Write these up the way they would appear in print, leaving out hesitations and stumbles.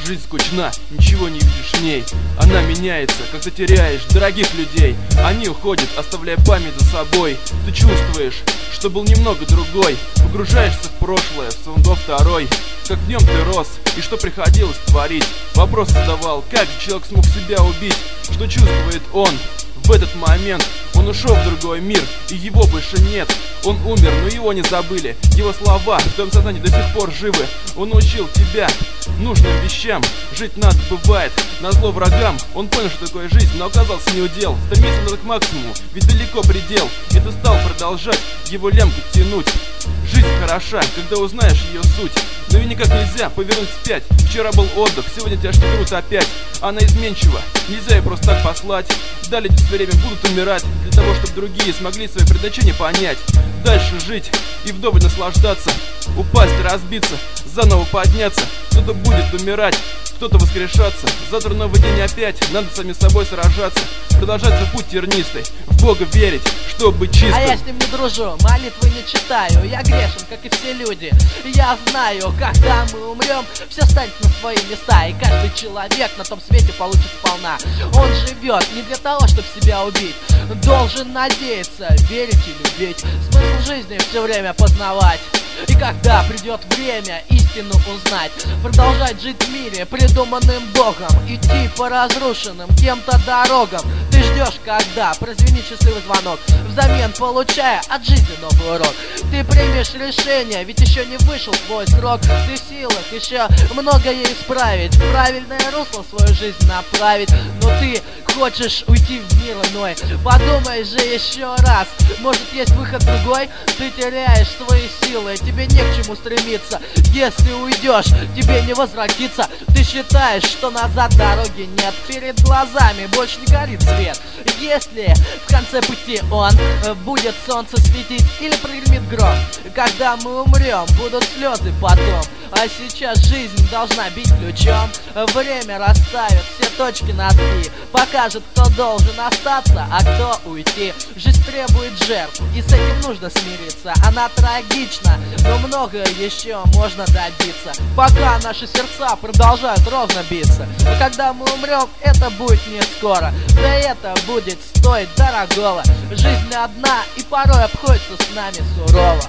Жизнь скучна, ничего не видишь в ней. Она меняется, когда теряешь дорогих людей. Они уходят, оставляя память за собой. Ты чувствуешь, что был немного другой. Погружаешься в прошлое, в сон до второй. Как в нем ты рос, и что приходилось творить. Вопрос задавал, как же человек смог себя убить. Что чувствует он в этот момент? Он ушел в другой мир, и его больше нет. Он умер, но его не забыли. Его слова в твоем сознании до сих пор живы. Он научил тебя нужным вещам. Жить надо бывает назло врагам. Он понял, что такое жизнь, но оказался не удел. Стремиться надо к максимуму, ведь далеко предел. И ты стал продолжать его лямку тянуть. Жизнь хороша, когда узнаешь ее суть. Но и никак нельзя повернуть вспять. Вчера был отдых, сегодня тяжкий труд опять. Она изменчива, нельзя ее просто так послать. Далее все время будут умирать, для того, чтобы другие смогли свои предназначения понять. Дальше жить и вдоволь наслаждаться. Упасть, разбиться, заново подняться. Кто-то будет умирать, кто-то воскрешаться. Завтра новый день опять, надо самим собой сражаться. Продолжать свой путь тернистый, в Бога верить, чтобы быть чистым. А я с ним не дружу, молитвы не читаю. Я грешен, как и все люди. Я знаю, когда мы умрем, все станет на свои места. И каждый человек на том свете получит сполна. Он живет не для того, чтобы себя убить. Должен надеяться, верить и любить. Смысл жизни все время познавать. И когда придет время истину узнать, продолжать жить в мире, придуманным Богом, идти по разрушенным кем-то дорогам. Ты ждешь, когда прозвенит счастливый звонок, взамен получая от жизни новый урок. Ты примешь решение, ведь еще не вышел твой срок. Ты в силах еще многое исправить, в правильное русло свою жизнь направить. Но ты хочешь уйти в мир иной, подумай же еще раз, может есть выход другой. Ты теряешь свои силы, тебе не к чему стремиться. Если уйдешь, тебе не возвратиться. Ты считаешь, что назад дороги нет, перед глазами больше не горит свет. Если в конце пути он будет солнце светить или прогремит гром, когда мы умрем, будут слезы потом. А сейчас жизнь должна бить ключом. Время расставит все точки над «и», покажет, кто должен остаться, а кто уйти. Жизнь требует жертв, и с этим нужно смириться. Она трагична, но многое еще можно добиться, пока наши сердца продолжают ровно биться. Но когда мы умрем, это будет не скоро, да это будет стоить дорогого. Жизнь одна и порой обходится с нами сурово.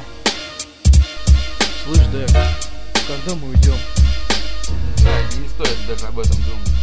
Слышь, Дэк, когда мы уйдем? Не знаю, не стоит даже об этом думать.